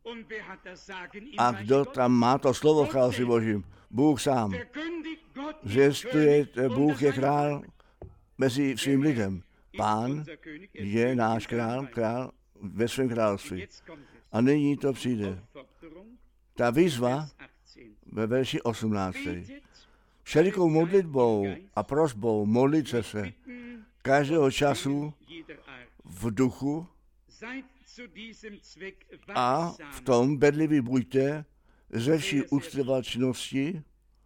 a kdo tam má to slovo v království Božím? Bůh sám. Zvěstuje, Bůh je král mezi svým lidem. Pán je náš král ve svém království. A nyní to přijde. Ta výzva ve verši 18. Všelikou modlitbou a prosbou modlit se každého času v duchu a v tom bedlivý buďte ze vší úctyvačnosti.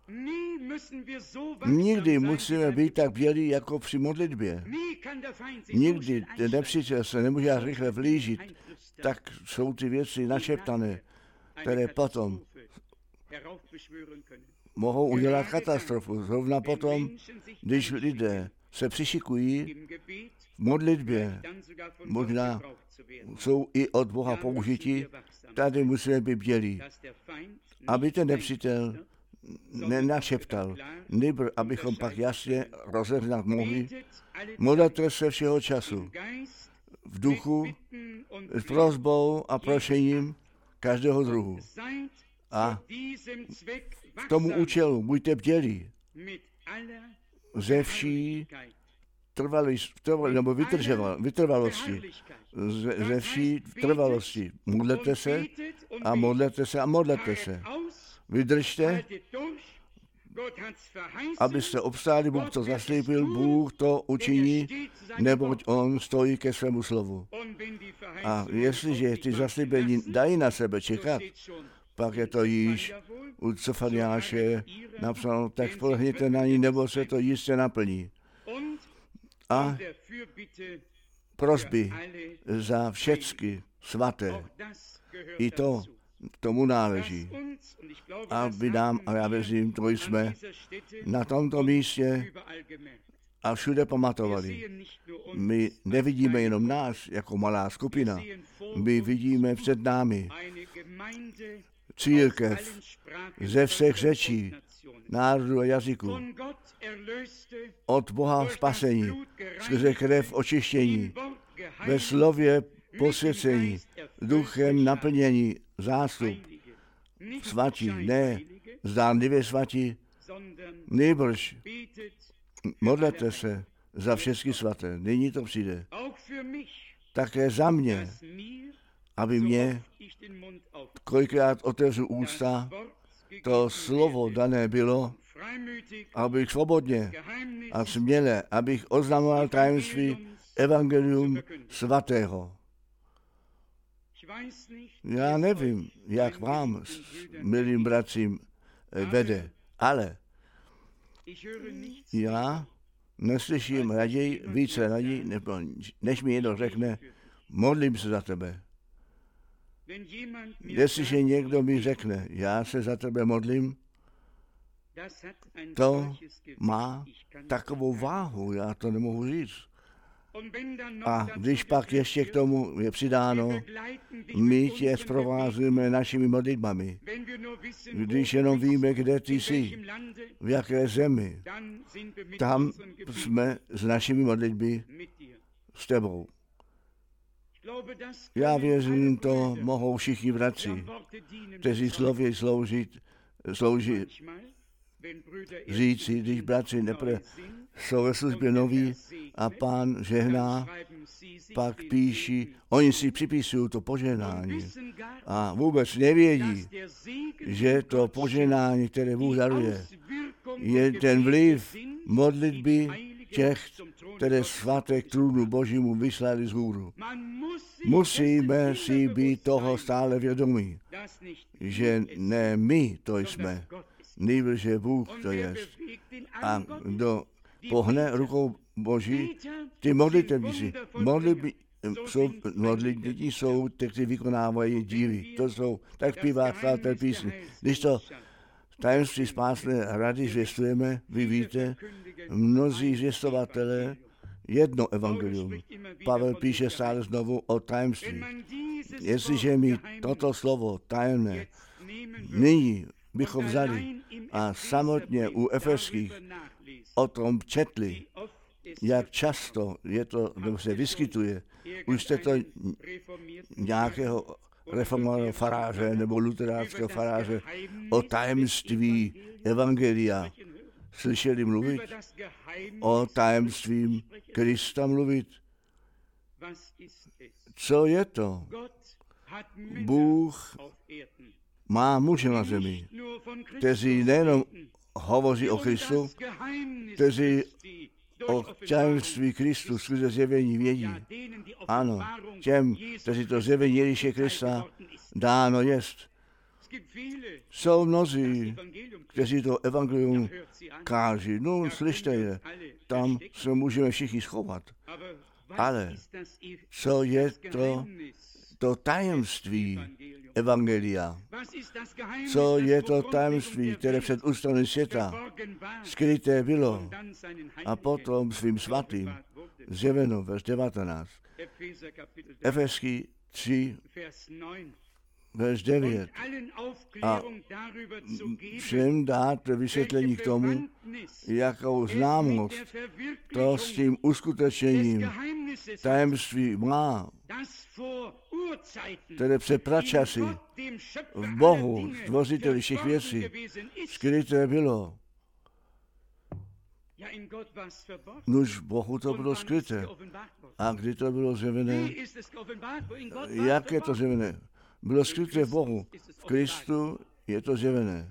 Nikdy musíme být tak bdělí jako při modlitbě. Nikdy ten nepřítel se nemůže rychle vlížit, tak jsou ty věci našeptané, které potom mohou udělat katastrofu. Zrovna potom, když lidé se přišikují v modlitbě, možná jsou i od Boha použití, tady musíme být bdělí, aby ten nepřítel nenašeptal, nýbrž abychom pak jasně rozeznat mohli. Modlete se všeho času v duchu s prosbou a prošením každého druhu. A k tomu účelu buďte bdělí ze vší vytrvalosti. Ze vší trvalosti. Modlete se a modlete se a modlete se. Vydržte, abyste obstáli, Bůh to zaslíbil, Bůh to učiní neboť on stojí ke svému slovu. A jestliže ty zaslíbení dají na sebe čekat, pak je to již u Zefaniáše napsáno, tak spolehněte na ní, nebo se to jistě naplní. A prosby za všecky svaté, i to k tomu náleží. Aby nám, a já věřím, to jsme na tomto místě a všude pamatovali. My nevidíme jenom nás jako malá skupina, my vidíme před námi církev ze všech řečí, národů a jazyků, od Boha spasení, skrze krev očištění, ve slově posvěcení, duchem naplnění, zástup, svatí, ne zdánlivě svatí, nýbrž modlete se za všechny svaté, nyní to přijde. Také za mě, aby mě kolikrát otevřu ústa, to slovo dané bylo, abych svobodně a směle, abych oznamoval tajemství evangelium svatého. Já nevím, jak vám, milým bratřím, vede, ale já neslyším raději, více raději, než mi někdo řekne, modlím se za tebe. Jestliže někdo mi řekne, já se za tebe modlím, to má takovou váhu, já to nemohu říct. A když pak ještě k tomu je přidáno, my tě zprovázíme našimi modlitbami. Když jenom víme, kde ty jsi, v jaké zemi, tam jsme s našimi modlitby s tebou. Já věřím, to mohou všichni bratři, kteří slově slouží říci, když bratři jsou ve službě noví a Pán žehná, pak píší, oni si připisují to požehnání a vůbec nevědí, že to požehnání, které Bůh daruje, je ten vliv modlitby těch, které svaté k trůnu Božímu vyslali z hůru. Musíme si být toho stále vědomí, že ne my to jsme, nýbrž že Bůh to je. A kdo pohne rukou Boží, ty modlitevníci, modlitevníci jsou, kteří vykonávají divy. To jsou, tak zpívá svaté písně. Když to tajemství spásné rady zvěstujeme, vy víte, mnozí zvěstovatelé, jedno evangelium. Pavel píše stále znovu o tajemství. Jestliže mi toto slovo tajemné nyní bychom vzali a samotně u Efeských o tom četli, jak často je to, nebo se vyskytuje. Už jste to nějakého reformovaného faráře nebo luteránského faráře o tajemství evangelia slyšeli mluvit? O tajemství Krista mluvit? Co je to? Bůh má muže na zemi, kteří nejenom hovoří o Kristu, kteří o tajemství Kristu skrze zjevení vědí. Ano, těm, kteří to zjevení Ježíše Krista dáno jest. Jsou mnozí, kteří to evangelium káží. No, slyšte je, tam se můžeme všichni schovat. Ale co je to tajemství evangelia? Co je to tajemství, které před ústavem světa skryté bylo a potom svým svatým zjeveno, verš 19. Efeský 3, verš 9. A všem dát vysvětlení k tomu, jakou známost to s tím uskutečením tajemství má, které před pračasy v Bohu, stvořiteli všech věcí, skryté bylo. Nuž Bohu to bylo skryté. A kdy to bylo zjevené? Jak je to zjevené? Bylo skryté v Bohu. V Kristu je to zjevené.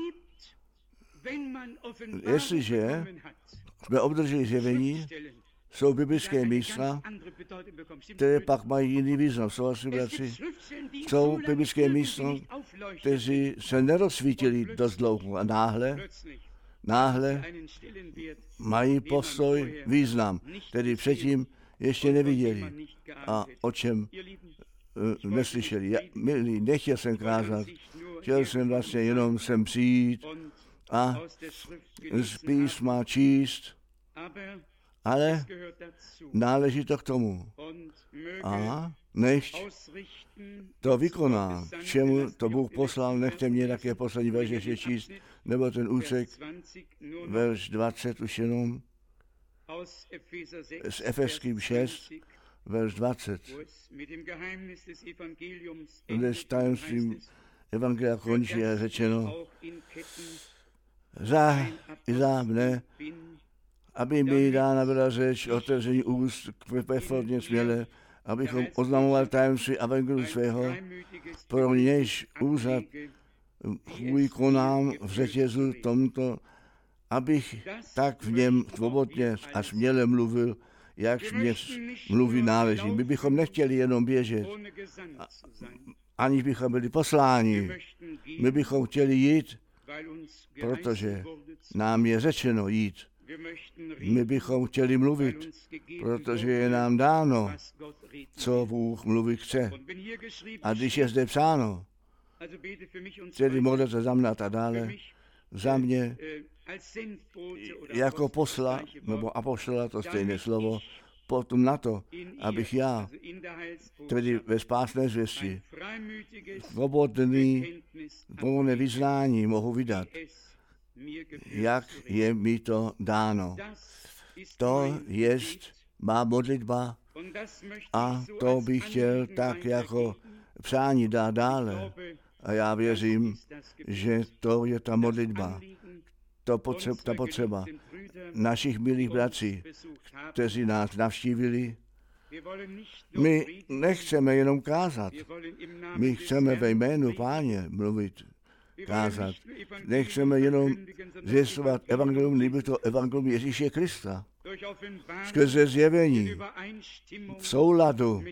Jestliže jsme obdrželi zjevení, Jsou biblické místa, které pak mají jiný význam. Souhlasím, bratři? Jsou biblické místa, kteří se nerozsvítili dost dlouho a náhle mají postoj, význam, který předtím ještě neviděli a o čem neslyšeli. Milí, nechtěl jsem kázat, chtěl jsem vlastně jenom sem přijít a z písma číst, ale náleží to k tomu. A než to vykoná, k čemu to Bůh poslal, nechte mě také poslední verš ještě číst, nebo ten úsek, verš 20 už jenom, z Efeským 6, verš 20, kde s tajemstvím Evangelia končí je řečeno, za mne, aby mi dána byla řeč, otevření úst performně směle, abychom oznamovali tajemství evangeliu svého, pro nějž úřad můj konám v řetězu tomto, abych tak v něm svobodně a směle mluvil, jak mě mluví náleží. My bychom nechtěli jenom běžet, aniž bychom byli posláni. My bychom chtěli jít, protože nám je řečeno jít. My bychom chtěli mluvit, protože je nám dáno, co Bůh mluvit chce. A když je zde psáno, tedy modlete za mne a tak dále, za mě jako posla, nebo apoštola, to stejné slovo, potom na to, abych já, tedy ve spásné zvěsti, svobodné vyznání mohu vydat, jak je mi to dáno. To jest má modlitba a to bych chtěl tak jako přání dát dále. A já věřím, že to je ta modlitba, ta potřeba našich milých bratří, kteří nás navštívili. My nechceme jenom kázat, my chceme ve jménu Páně mluvit, kázat. Nechceme jenom zvěstovat evangelium, neboť to evangelium Ježíše Krista. Skrze zjevení, v souladu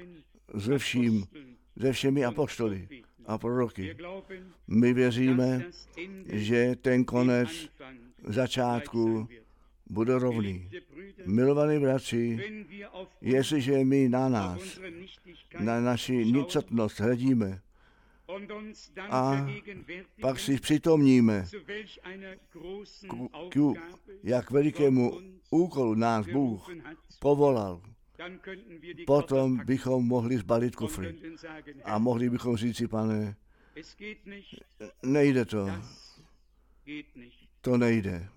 se všemi apoštoly a proroky. My věříme, že ten konec začátku bude rovný. Milovaní bratři, jestliže my na nás, na naši nicotnost hledíme a pak si přitomníme, jak velikému úkolu nás Bůh povolal, potom bychom mohli zbalit kufry a mohli bychom říci, Pane, nejde to. To nejde.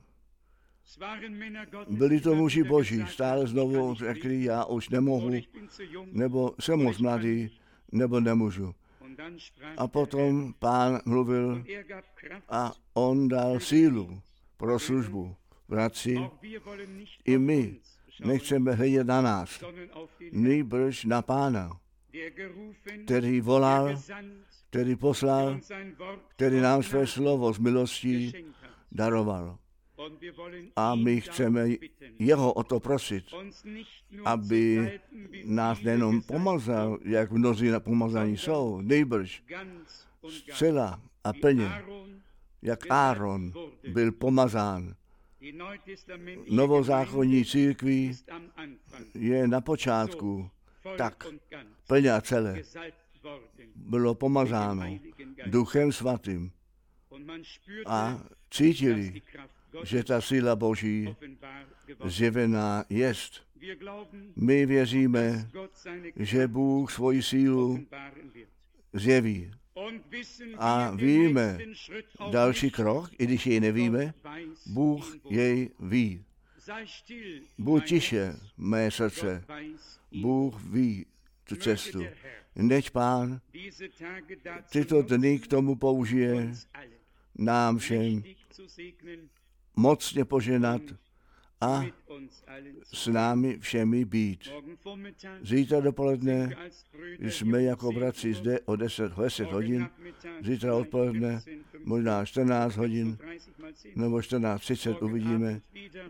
Byli to muži Boží, stále znovu řekli, já už nemohu, nebo jsem moc mladý, nebo nemůžu. A potom Pán mluvil a on dal sílu pro službu. Bratři, i my nechceme hledět na nás, nýbrž na Pána, který volal, který poslal, který nám své slovo z milostí daroval. A my chceme jeho o to prosit, aby nás nejenom pomazal, jak mnozí pomazaní jsou, nýbrž zcela a plně, jak Áron byl pomazán. Novozákonní církví je na počátku tak plně a celé bylo pomazáno Duchem Svatým a cítili, že ta síla Boží zjevená jest. My věříme, že Bůh svoji sílu zjeví. A víme další krok, i když jej nevíme, Bůh jej ví. Buď tiše, mé srdce, Bůh ví tu cestu. Nechť Pán tyto dny k tomu použije nám všem mocně poženat a s námi všemi být. Zítra dopoledne jsme jako bratři zde o 10 hodin, zítra odpoledne možná 14 hodin nebo 14:30 uvidíme.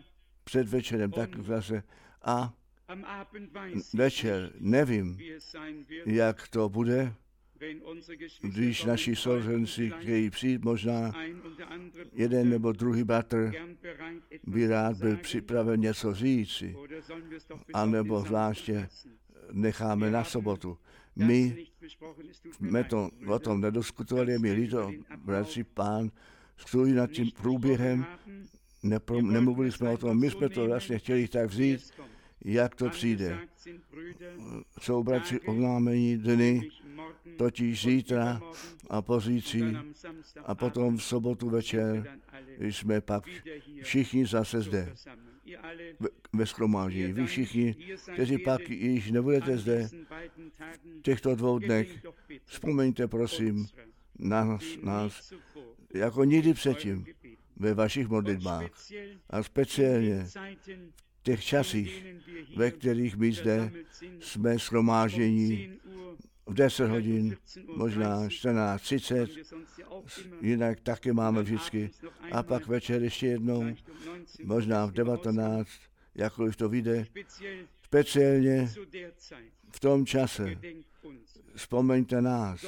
před večerem tak zase a večer nevím, jak to bude, když naši sourozenci chtějí přijít, možná jeden nebo druhý bratr by rád byl připraven něco říci, anebo zvláště necháme na sobotu. My jsme to o tom nediskutovali, mi líto, bratři, pán stojí nad tím průběhem, nemluvili jsme o tom, my jsme to vlastně chtěli tak vzít, jak to přijde. Jsou bratři oznámení dny, totiž zítra a pozítří a potom v sobotu večer jsme pak všichni zase zde ve shromáždění. Vy všichni, kteří pak již nebudete zde v těchto 2 dnech, vzpomeňte prosím nás jako nikdy předtím ve vašich modlitbách a speciálně v těch časích, ve kterých my zde jsme shromáždění v 10 hodin, možná 14:30, jinak taky máme vždycky. A pak večer ještě jednou, možná v 19, jakkoliv to vyjde. Speciálně v tom čase vzpomeňte nás.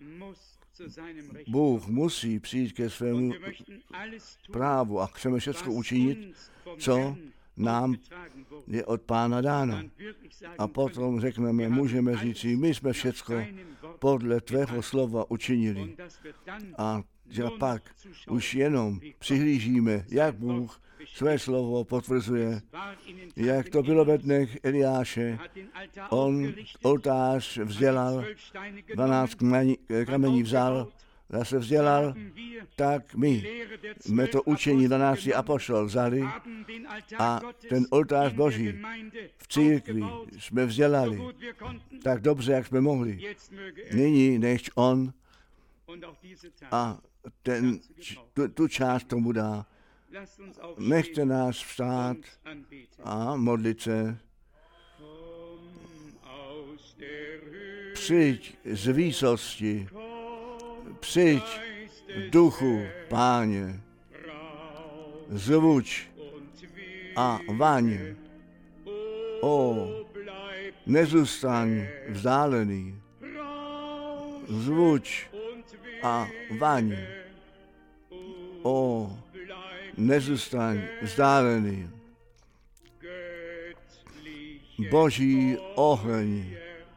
Bůh musí přijít ke svému právu a chceme všechno učinit, co nám je od Pána dáno. A potom řekneme, můžeme říct, my jsme všecko podle tvého slova učinili. A že pak už jenom přihlížíme, jak Bůh své slovo potvrzuje, jak to bylo ve dnech Eliáše. On oltář vzdělal, 12 kamení vzal, zase vzdělal, tak my jsme to učení 12 apoštolů vzali a ten oltář Boží v církvi jsme vzdělali tak dobře, jak jsme mohli. Nyní nechť on a tu část tomu dá. Nechte nás vstát a modlit se. Přijď z výsosti, přijď v duchu, Páně, zvuč a vaň. O, nezůstaň vzdálený, zvuč a vaň. O, nezůstaň vzdálený. Boží oheň,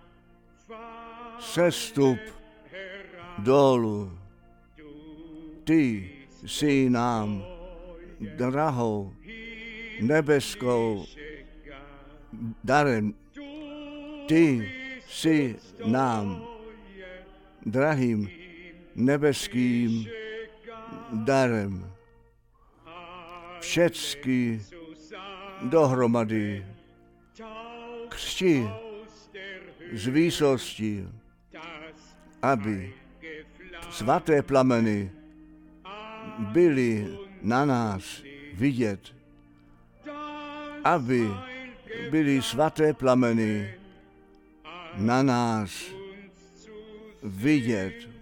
sestup dolů. Ty jsi nám drahou nebeskou darem. Ty jsi nám drahým nebeským darem. Všecky dohromady křti z výsosti, aby svaté plameny byly na nás vidět, aby byly svaté plameny na nás vidět.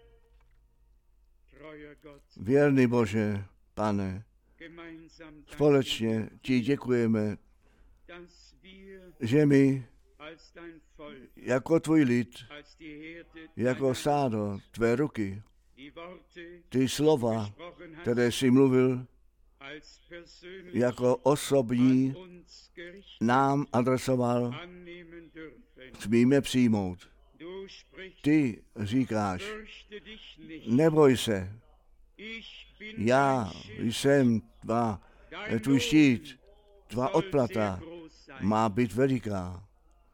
Věrný Bože, Pane, společně ti děkujeme, že my jako tvůj lid, jako stádo tvé ruky, ty slova, které jsi mluvil, jako osobní nám adresoval, smíme přijmout. Ty říkáš, neboj se, já jsem tvůj štít, tvá odplata má být veliká.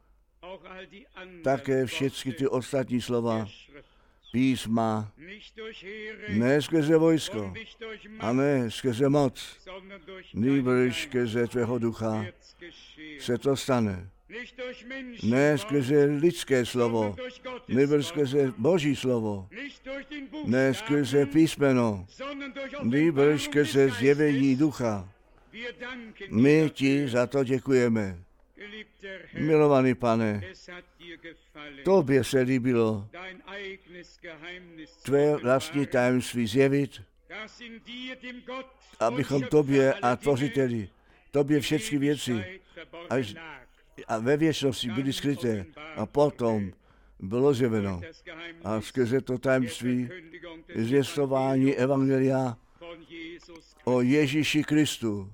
Také všechny ty ostatní slova písma, ne skrze vojsko, a ne skrze moc, nýbrž skrze tvého ducha se to stane. Ne skrze lidské slovo, nýbrž skrze Boží slovo, ne skrze písmeno, nýbrž skrze zjevení ducha. My ti za to děkujeme. Milovaný Pane, tobě se líbilo tvé vlastní tajemství zjevit, abychom tobě a tvořiteli tobě všechny věci až a ve věčnosti byly skryté a potom bylo zjeveno. A skrze to tajemství zvěstování evangelia o Ježíši Kristu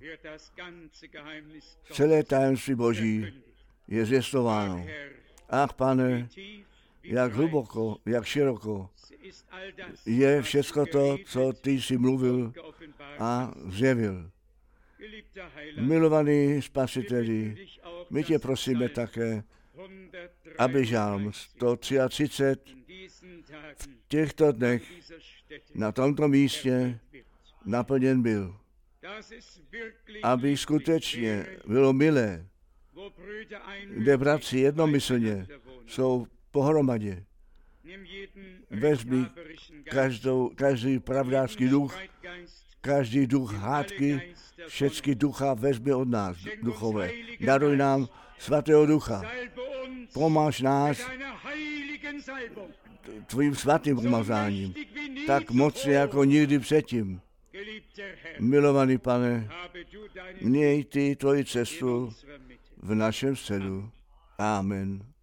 celé tajemství Boží je zvěstováno. Ach, Pane, jak hluboko, jak široko je všecko to, co ty jsi mluvil a zjevil. Milovaný Spasiteli, my tě prosíme také, aby žálm 133 v těchto dnech na tomto místě naplněn byl. Aby skutečně bylo milé, kde bratři jednomyslně jsou pohromadě. Vezmi každý pravdářský duch, každý duch hádky, všechny ducha vezmi od nás, duchové. Daruj nám svatého ducha. Pomáž nás tvým svatým pomazáním, tak mocně jako nikdy předtím. Milovaný Pane, měj ty tvoji cestu v našem středu. Amen.